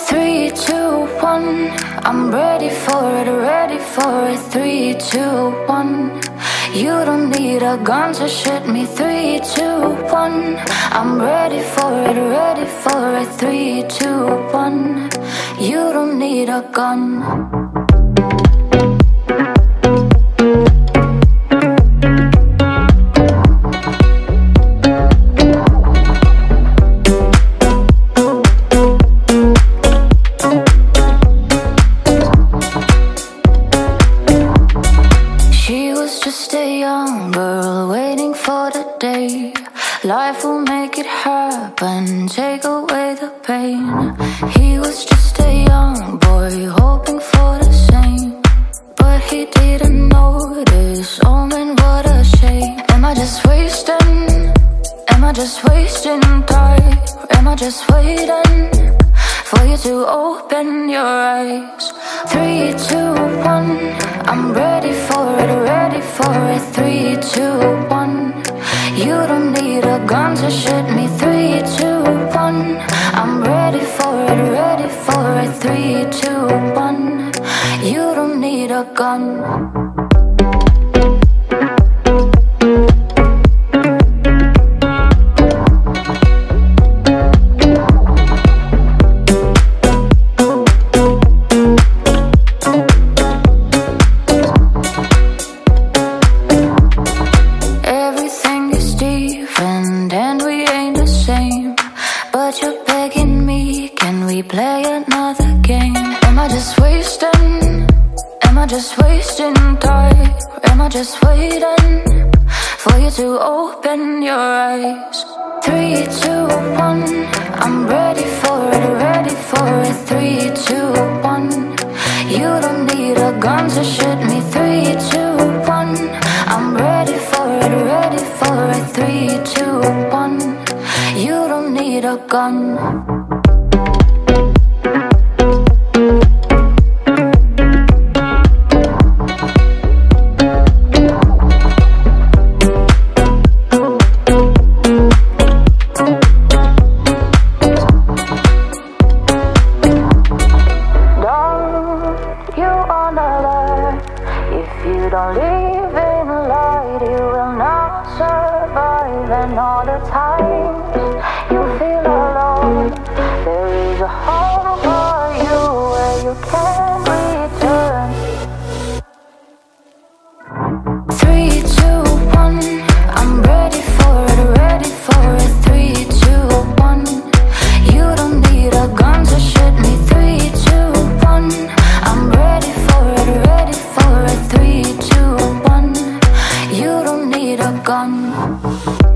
3, 2, 1. I'm ready for it, ready for it. 3, 2, 1. You don't need a gun to shoot me. 3, 2, 1. I'm ready for it, ready for it. 3, 2, 1. You don't need a gun. Just a young girl waiting for the day life will make it happen, take away the pain. He was just a young boy hoping for the same, but he didn't notice. Oh man, what a shame. Am I just wasting? Am I just wasting time? Or am I just waiting for you to open your eyes? 3, 2, 1. I'm ready for it, ready for it. 3, 2, 1. You don't need a gun to shoot me. 3, 2, 1. I'm ready for it, ready for it. 3, 2, 1. You don't need a gun. And we ain't the same, but you're begging me, can we play another game? Am I just wasting? Am I just wasting time? Or am I just waiting for you to open your eyes? 3, 2, 1. I'm ready for it, ready for it. 3, 2, 1. You don't need a gun to shoot me. 3, 2, 1. I'm ready for it, ready for it. 3, 2, 1. You don't need a gun. If you don't live in light, you will not survive. And all the times you feel alone, there is a home for you where you can return. 3, 2, 1. I'm ready for it, ready for it. 3, 2, 1. You don't need a gun to shoot me. 3, 2, 1. I'm ready for it, ready for it. 3, 2, 1. You don't need a gun.